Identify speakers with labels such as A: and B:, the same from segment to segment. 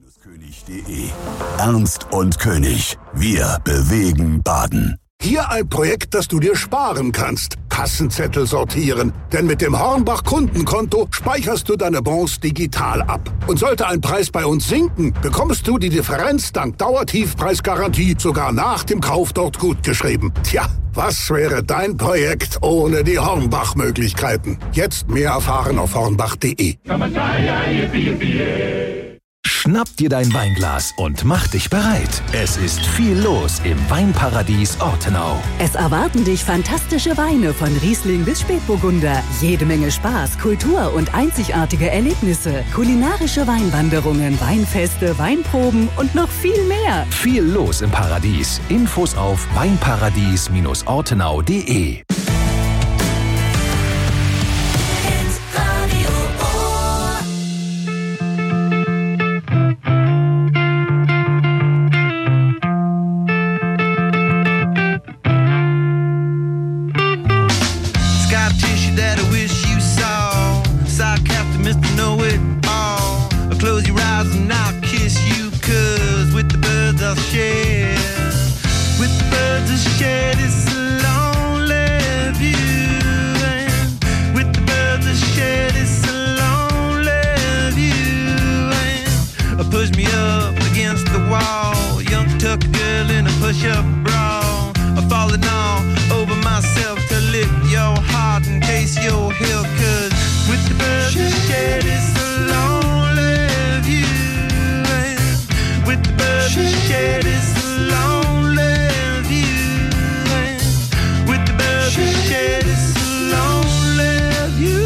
A: König.de. Ernst und König. Wir bewegen Baden.
B: Hier ein Projekt, das du dir sparen kannst. Kassenzettel sortieren. Denn mit dem Hornbach Kundenkonto speicherst du deine Bons digital ab. Und sollte ein Preis bei uns sinken, bekommst du die Differenz dank Dauertiefpreisgarantie sogar nach dem Kauf dort gutgeschrieben. Tja, was wäre dein Projekt ohne die Hornbach-Möglichkeiten? Jetzt mehr erfahren auf hornbach.de.
C: Schnapp dir dein Weinglas und mach dich bereit. Es ist viel los im Weinparadies Ortenau.
D: Es erwarten dich fantastische Weine von Riesling bis Spätburgunder. Jede Menge Spaß, Kultur und einzigartige Erlebnisse. Kulinarische Weinwanderungen, Weinfeste, Weinproben und noch viel mehr.
C: Viel los im Paradies. Infos auf weinparadies-ortenau.de.
E: Push me up against the wall, young tuck girl in a push-up bra. I'm falling all over myself to lift your heart and taste your hill. 'Cause with the birds that shed, it's a lonely view. And with the birds that shed, it's a lonely view. And with the birds that shed, it's a lonely view.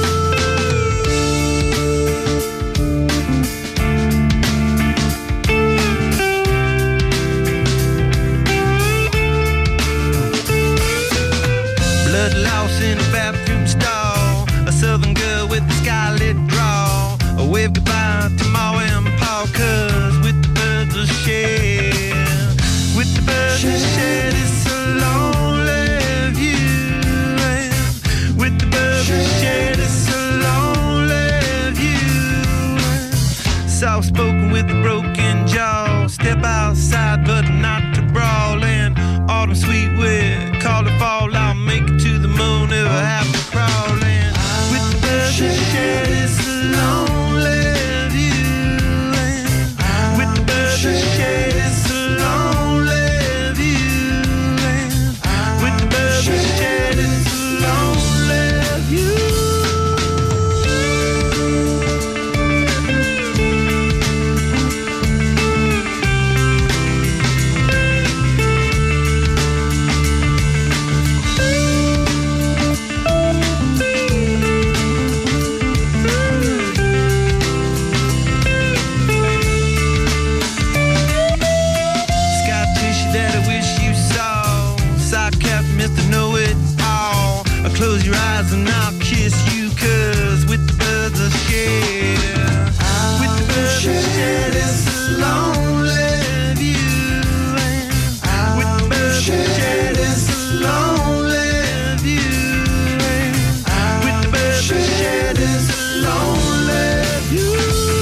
E: In a bathroom stall, a southern girl with a scarlet draw. I wave goodbye to Ma and Pa, 'cause with the birds of shed, with the birds of shed, it's a lonely view. And with the birds of shed, it's a lonely view. Soft spoken with a broken jaw, step outside but not to brawl. And autumn sweet wind, call it fall, I'll make it to the moon if I have to crawl. And with the birds that shed, it's a lonely view. And with the birds that shed, it's a lonely view. And with the birds that shed, it's a lonely view. Close your eyes and I'll kiss you, 'cause with the birds of shed, with the birds of shed, it's a lonely view. And with the birds of shed, it's a lonely view. And with the birds of shed, it's a lonely view.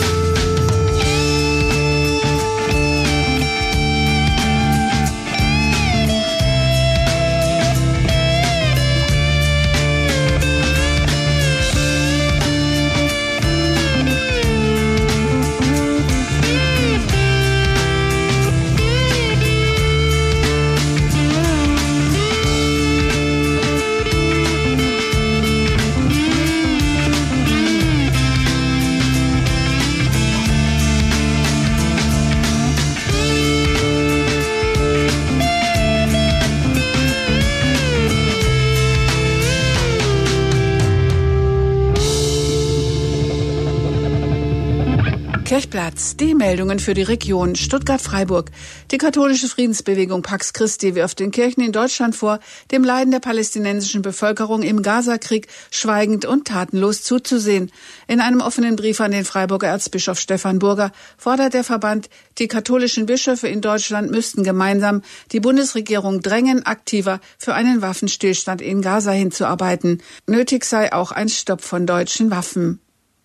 F: Kirchplatz, die Meldungen für die Region Stuttgart-Freiburg. Die katholische Friedensbewegung Pax Christi wirft den Kirchen in Deutschland vor, dem Leiden der palästinensischen Bevölkerung im Gazakrieg schweigend und tatenlos zuzusehen. In einem offenen Brief an den Freiburger Erzbischof Stefan Burger fordert der Verband, die katholischen Bischöfe in Deutschland müssten gemeinsam die Bundesregierung drängen, aktiver für einen Waffenstillstand in Gaza hinzuarbeiten. Nötig sei auch ein Stopp von deutschen Waffen.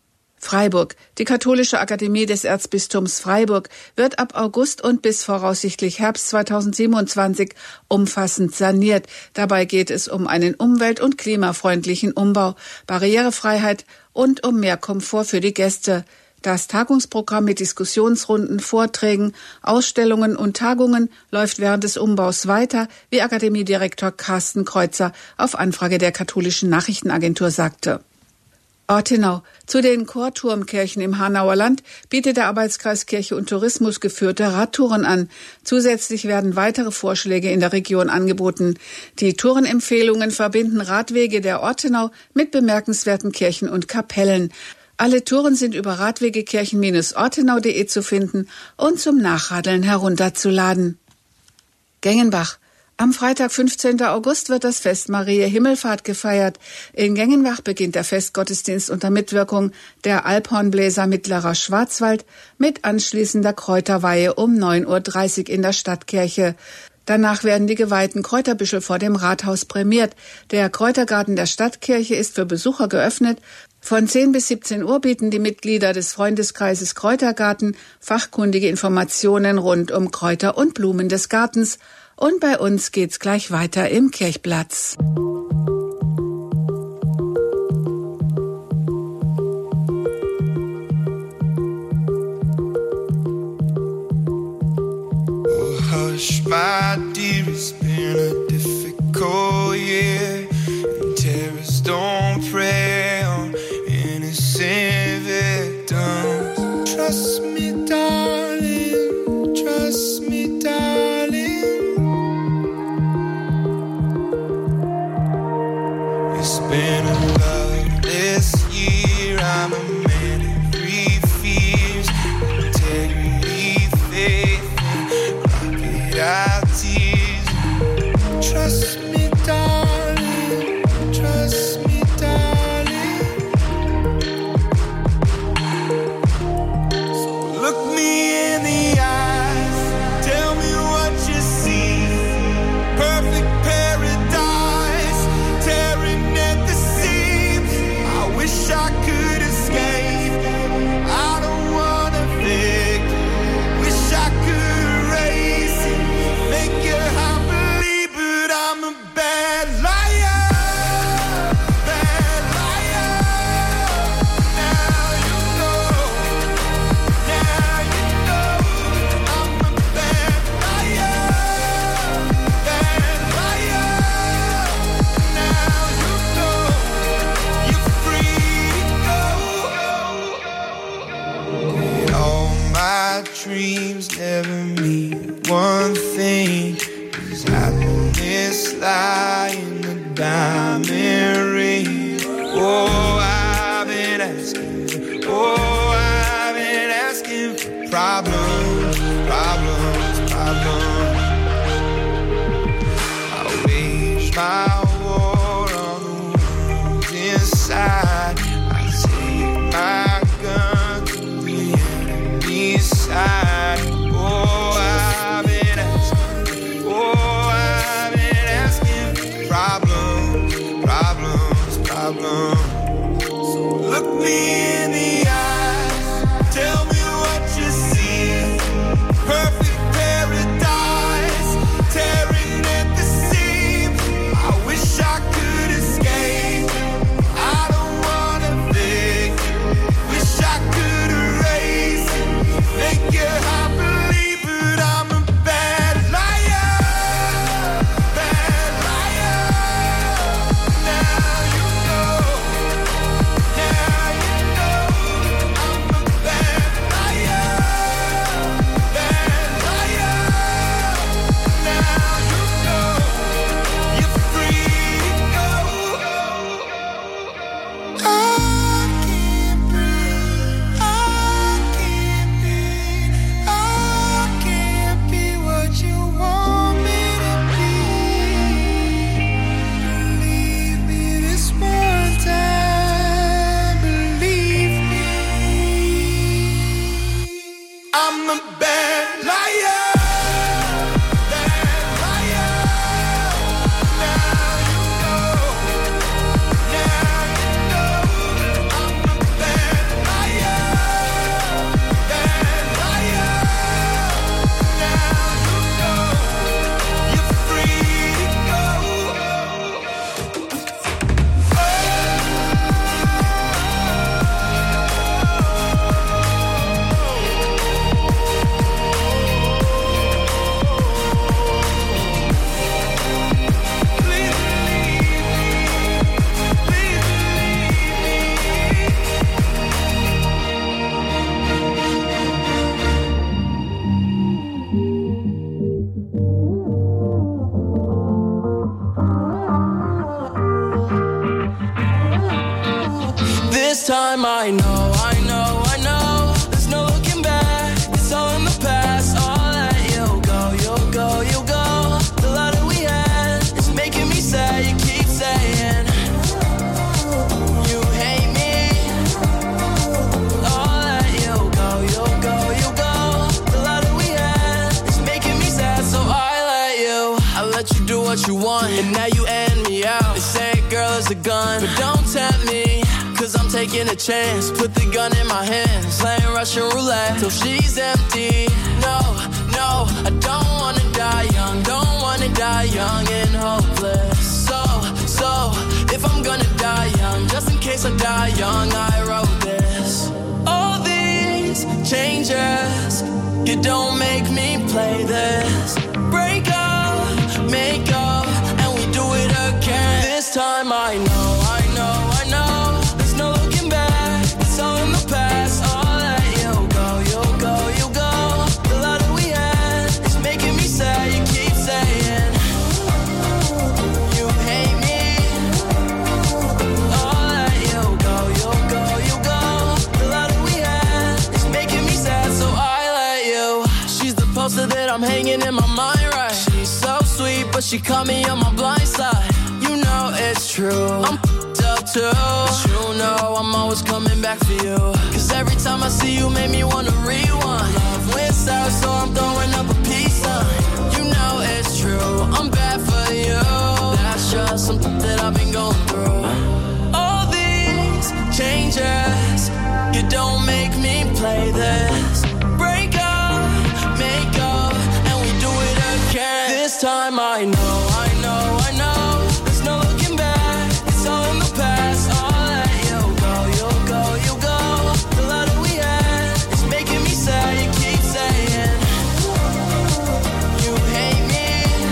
F: Freiburg. Die Katholische Akademie des Erzbistums Freiburg wird ab August und bis voraussichtlich Herbst 2027 umfassend saniert. Dabei geht es um einen umwelt- und klimafreundlichen Umbau, Barrierefreiheit und um mehr Komfort für die Gäste. Das Tagungsprogramm mit Diskussionsrunden, Vorträgen, Ausstellungen und Tagungen läuft während des Umbaus weiter, wie Akademiedirektor Carsten Kreuzer auf Anfrage der Katholischen Nachrichtenagentur sagte. Ortenau. Zu den Chorturmkirchen im Hanauer Land bietet der Arbeitskreis Kirche und Tourismus geführte Radtouren an. Zusätzlich werden weitere Vorschläge in der Region angeboten. Die Tourenempfehlungen verbinden Radwege der Ortenau mit bemerkenswerten Kirchen und Kapellen. Alle Touren sind über radwegekirchen-ortenau.de zu finden und zum Nachradeln herunterzuladen. Gengenbach. Am Freitag, 15. August, wird das Fest Mariä Himmelfahrt gefeiert. In Gengenbach beginnt der Festgottesdienst unter Mitwirkung der Alphornbläser Mittlerer Schwarzwald mit anschließender Kräuterweihe um 9.30 Uhr in der Stadtkirche. Danach werden die geweihten Kräuterbüschel vor dem Rathaus prämiert. Der Kräutergarten der Stadtkirche ist für Besucher geöffnet. Von 10 bis 17 Uhr bieten die Mitglieder des Freundeskreises Kräutergarten fachkundige Informationen rund um Kräuter und Blumen des Gartens. Und bei uns geht's gleich weiter im Kirchplatz.
G: Oh, hush, my dear, it's been a difficult year. And terrorists don't prey on innocent victims. Trust me, darling, trust me, darling. It's been a loveless year. I'm a man of three fears: integrity, faith, and crocodile tears. Trust me, darling, trust me, darling. So look me in the eyes, tell me what you see. Perfect paradise, tearing at the seams. I wish I could escape. I don't wanna fake. Wish I could erase it, make your heart believe, but I'm a bad liar, bad liar. Now you know, now you know. I'm a bad liar, bad liar. Now you know, you're free to go. All my dreams never mean one thing. Does happiness lie in the diamond ring? Oh, I've been asking. Oh, I've been asking for problems, problems, problems. I wage my war on the wounds inside. I take my gun to the enemy's side. Oh, I've been asking. Oh, I've been asking for problems, problems, problems. So look me in the eyes, tell me what you see. Perfect paradise, tearing at the seams. I wish I could escape. I don't wanna fake. Wish I could erase it, make your heart believe, but I'm a bad liar, bad liar. Now you know, now you know. I'm a bad liar, bad liar. Now you know, you're free to go. I can't breathe, I can't be, I can't be what you want me to be. Believe me this one time, believe me. I'm a bad liar, bad liar. Now you know, now you know. I'm a bad liar,
H: I know. There's no looking back, it's all in the past. I'll let you go. The love that we had is making me sad. You keep saying you hate me. I'll let you go. The love that we had is making me sad, so I let you do what you want, and now you end me out. They say girl is a gun, but don't tempt me, 'cause I'm taking a chance. Put the gun in my hands, playing Russian roulette till she's empty. No, I don't wanna die young and hopeless. So, if I'm gonna die young, just in case I die young, I wrote this. All these changes, you don't make me play this. Break up, make up, and we do it again. This time I know. There's no looking back, it's all in the past. I'll let you go. The love that we had is making me sad. You keep saying you hate me. I'll let you go. The love that we had is making me sad, so I let you. She's the poster that I'm hanging in my mind, right? She's so sweet, but she caught me on my blind side. You know it's true, I'm up too, but you know I'm always coming back for you. 'Cause every time I see you make me wanna rewind. Love wins out, so I'm throwing up a peace sign. You know it's true, I'm bad for you. That's just something that I've been going through. All these changes, you don't make me play this. Break up, make up, and we do it again. This time I know. There's no looking back, it's all in the past. I'll let you go. The love that we had is making me sad. You keep saying you hate me.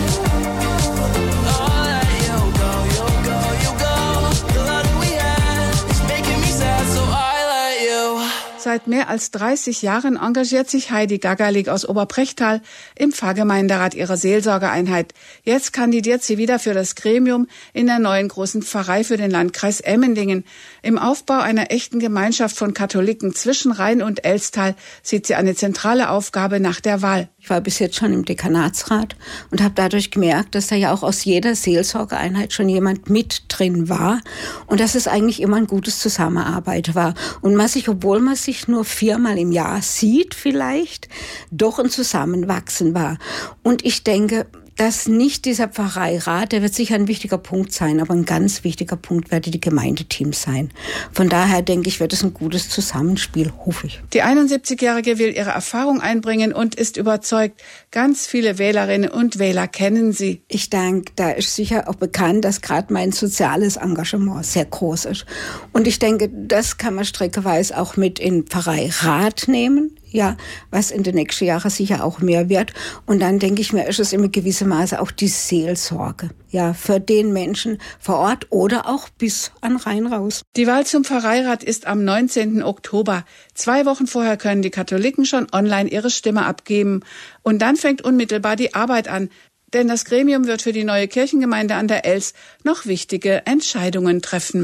H: I'll let you go. The love that we had is making me sad, so I let you.
F: Seit mehr als 30 Jahren engagiert sich Heidi Gaggerlig aus Oberbrechtal im Pfarrgemeinderat ihrer Seelsorgeeinheit. Jetzt kandidiert sie wieder für das Gremium in der neuen großen Pfarrei für den Landkreis Emmendingen. Im Aufbau einer echten Gemeinschaft von Katholiken zwischen Rhein und Elztal sieht sie eine zentrale Aufgabe nach der Wahl.
I: Ich war bis jetzt schon im Dekanatsrat und habe dadurch gemerkt, dass da ja auch aus jeder Seelsorgeeinheit schon jemand mit drin war und dass es eigentlich immer ein gutes Zusammenarbeit war. Und obwohl man sich nur 4-mal im Jahr sieht vielleicht, doch ein Zusammenwachsen war. Und ich denke, dass nicht dieser Pfarreirat, der wird sicher ein wichtiger Punkt sein, aber ein ganz wichtiger Punkt werde die Gemeindeteams sein. Von daher denke ich, wird es ein gutes Zusammenspiel, hoffe ich.
F: Die 71-Jährige will ihre Erfahrung einbringen und ist überzeugt, ganz viele Wählerinnen und Wähler kennen sie.
I: Ich denke, da ist sicher auch bekannt, dass gerade mein soziales Engagement sehr groß ist. Und ich denke, das kann man streckenweise auch mit in Pfarreirat nehmen. Ja, was in den nächsten Jahren sicher auch mehr wird. Und dann denke ich mir, ist es in gewissem Maße auch die Seelsorge. Ja, für den Menschen vor Ort oder auch bis an Rhein raus.
F: Die Wahl zum Pfarreirat ist am 19. Oktober. 2 Wochen vorher können die Katholiken schon online ihre Stimme abgeben. Und dann fängt unmittelbar die Arbeit an. Denn das Gremium wird für die neue Kirchengemeinde an der Elz noch wichtige Entscheidungen treffen.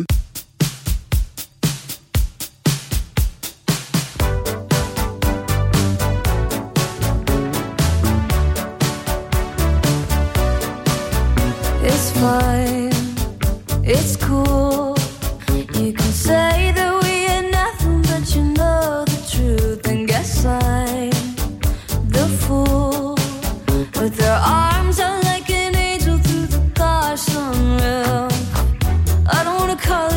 J: Fine, it's cool. You can say that we are nothing, but you know the truth. And guess I'm the fool with their arms out like an angel through the car sunroof. I don't wanna call it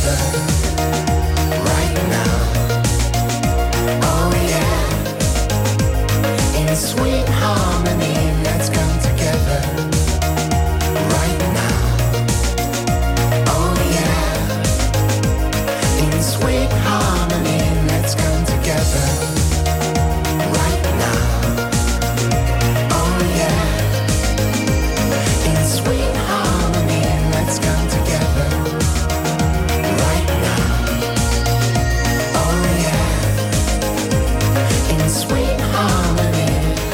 G: together right now. Oh yeah, in sweet harmony, let's come together right now. Oh yeah, in sweet harmony, let's come together right now. Oh yeah, in sweet harmony, let's come together right now. Oh yeah, in sweet harmony.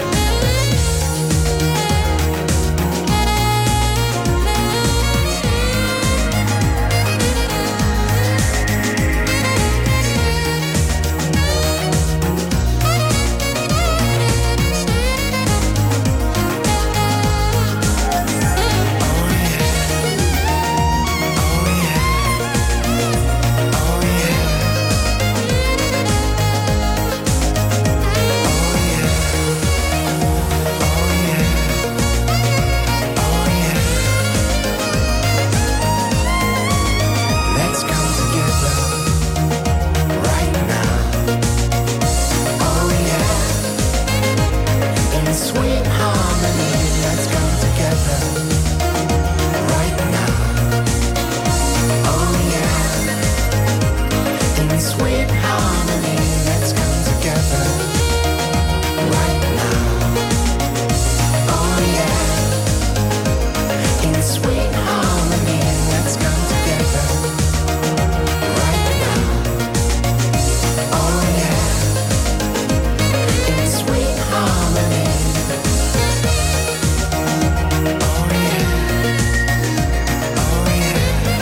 G: Let's come together right now. Oh yeah, in sweet harmony, let's come together right now. Oh yeah, in sweet harmony, let's come together right now. Oh yeah, in sweet harmony, let's come together right now. Oh yeah, in sweet harmony. Oh yeah, oh yeah,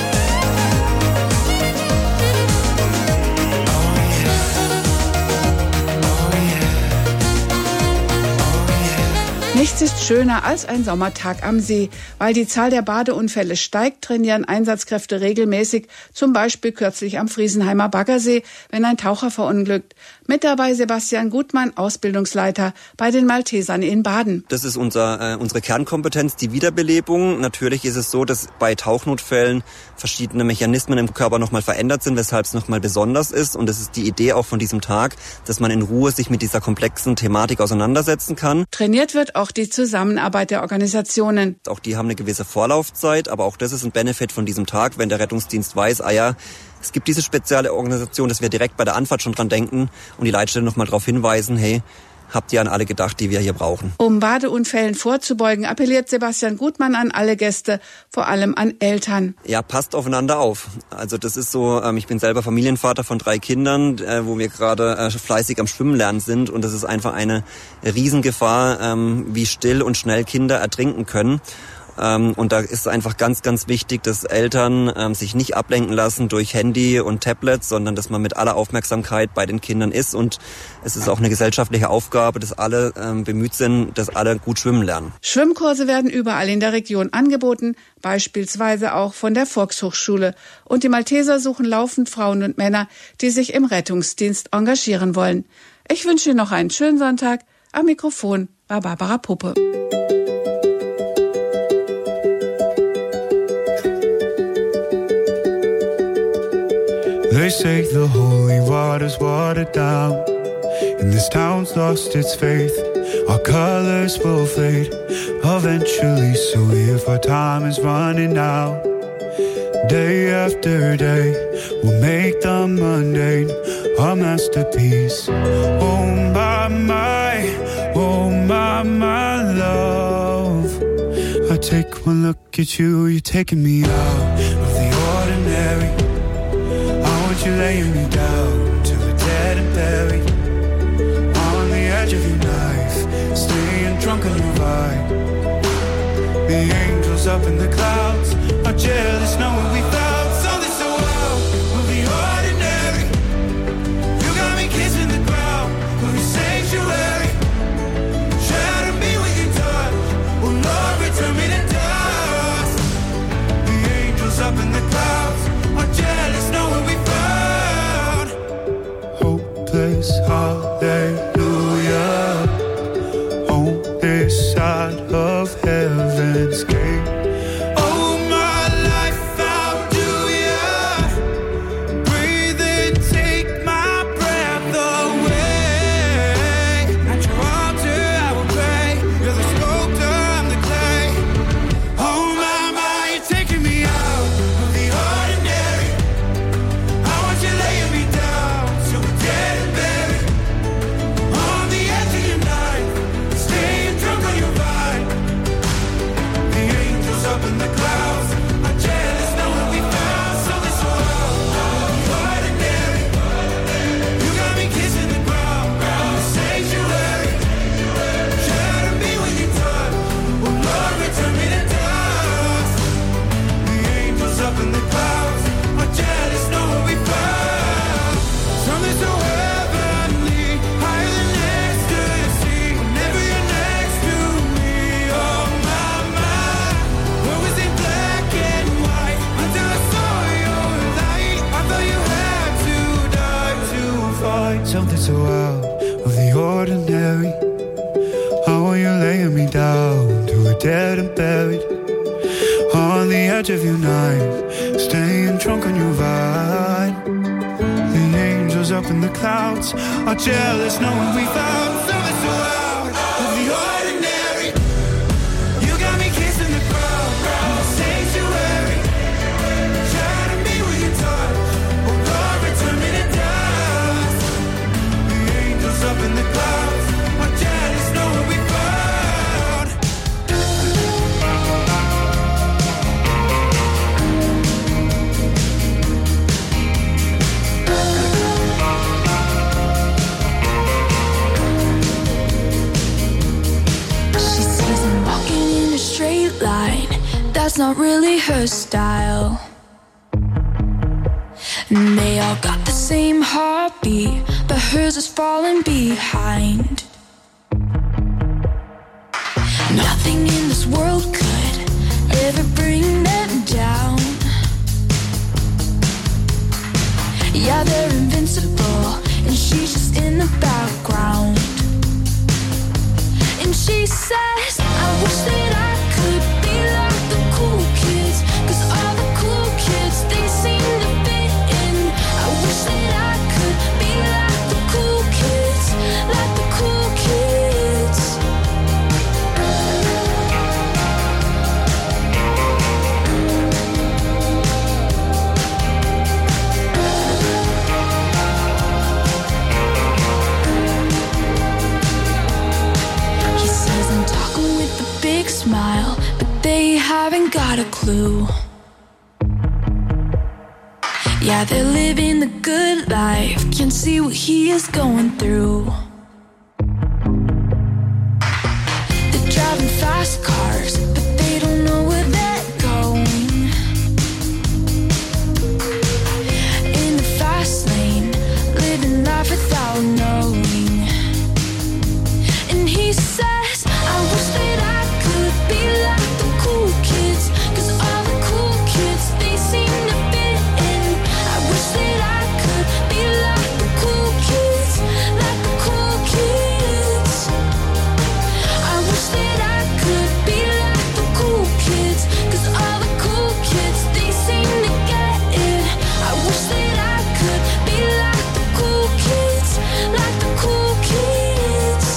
F: Nichts ist schöner als ein Sommertag am See. Weil die Zahl der Badeunfälle steigt, trainieren Einsatzkräfte regelmäßig, zum Beispiel kürzlich am Friesenheimer Baggersee, wenn ein Taucher verunglückt. Mit dabei Sebastian Gutmann, Ausbildungsleiter bei den Maltesern in Baden.
K: Das ist unsere Kernkompetenz, die Wiederbelebung. Natürlich ist es so, dass bei Tauchnotfällen verschiedene Mechanismen im Körper nochmal verändert sind, weshalb es nochmal besonders ist. Und das ist die Idee auch von diesem Tag, dass man in Ruhe sich mit dieser komplexen Thematik auseinandersetzen kann.
F: Trainiert wird auch die Zusammenarbeit der Organisationen.
K: Auch die haben eine gewisse Vorlaufzeit, aber auch das ist ein Benefit von diesem Tag, wenn der Rettungsdienst weiß, es gibt diese spezielle Organisation, dass wir direkt bei der Anfahrt schon dran denken und die Leitstelle nochmal darauf hinweisen, hey, habt ihr an alle gedacht, die wir hier brauchen.
F: Um Badeunfällen vorzubeugen, appelliert Sebastian Gutmann an alle Gäste, vor allem an Eltern.
K: Ja, passt aufeinander auf. Also das ist so, ich bin selber Familienvater von 3 Kindern, wo wir gerade fleißig am Schwimmen lernen sind und das ist einfach eine Riesengefahr, wie still und schnell Kinder ertrinken können. Und da ist einfach ganz, ganz wichtig, dass Eltern sich nicht ablenken lassen durch Handy und Tablets, sondern dass man mit aller Aufmerksamkeit bei den Kindern ist. Und es ist auch eine gesellschaftliche Aufgabe, dass alle bemüht sind, dass alle gut schwimmen lernen.
F: Schwimmkurse werden überall in der Region angeboten, beispielsweise auch von der Volkshochschule. Und die Malteser suchen laufend Frauen und Männer, die sich im Rettungsdienst engagieren wollen. Ich wünsche Ihnen noch einen schönen Sonntag. Am Mikrofon war Barbara Puppe.
L: They say the holy water's watered down, and this town's lost its faith. Our colors will fade eventually, so if our time is running out, day after day, we'll make the mundane a masterpiece. Oh my love, I take one look at you, you're taking me out of the ordinary. You're laying me down to the dead and buried on the edge of your knife, staying drunk on your vibe. The angels up in the clouds are jealous knowing we found something so wild. We'll be ordinary. You got me kissing the ground, we'll be sanctuary. Shadow me with your touch, oh Lord, return me to dust. The angels up in the clouds are jealous knowing we found hopeless hallelujah on this side of heaven's gate. Oh, my life, how do so out of the ordinary. How are you laying me down to a dead and buried? On the edge of your knife, staying drunk on your vine. The angels up in the clouds are jealous knowing we found something so out of the ordinary. You got me kissing the ground, sanctuary. Shining me with your touch, oh Lord, return me to dust. The angels up in the clouds are jealous knowing we found.
J: Straight line, that's not really her style. And they all got the same heartbeat, but hers is falling behind. Nothing in this world could ever bring them down. Yeah, they're invincible, and she's just in the background. And she says, I wish that I could be like the cool kids, 'cause all the cool kids, they seem to fit in. I wish that I could be like the cool kids, like the cool kids. He says I'm talking with a big smile, but they haven't got a clue. Yeah, they're living the good life, can't see what he is going through. They're driving fast cars, but they don't know where they're going. In the fast lane, living life without knowing. And he says, I wish that I could be like the cool kids, 'cause all the cool kids, they seem to fit in. I wish that I could be like the cool kids, like the cool kids. I wish that I could be like the cool kids, 'cause all the cool kids, they seem to get it. I wish that I could be like the cool kids, like the cool kids.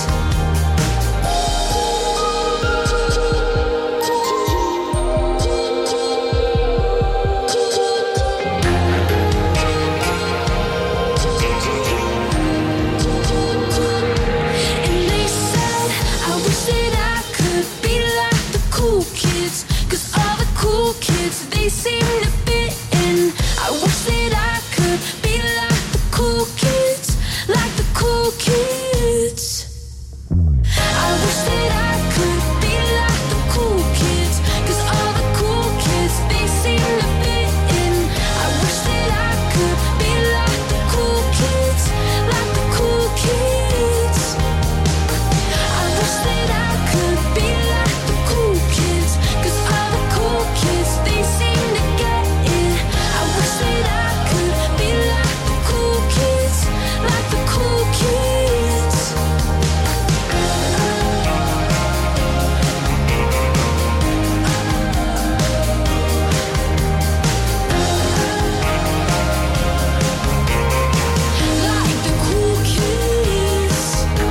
J: And they said, I wish that I could be like the cool kids, 'cause all the cool kids, they seem to fit in. I wish that I could be like the cool kids, like the cool kids. I wish that I could be like the cool kids, 'cause all the cool kids, they seem to fit in. I wish that I could be like the cool kids, like the cool kids. I wish that I could be like the cool kids, 'cause all the cool kids, they seem to get it. I wish that I could be like the cool kids, like the cool kids. Like the cool kids.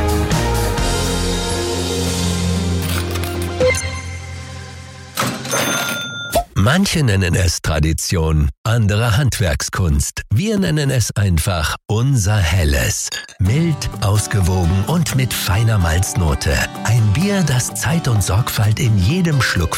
C: Manche nennen es Tradition, andere Handwerkskunst. Wir nennen es einfach unser Helles. Mild, ausgewogen und mit feiner Malznote. Ein Bier, das Zeit und Sorgfalt in jedem Schluck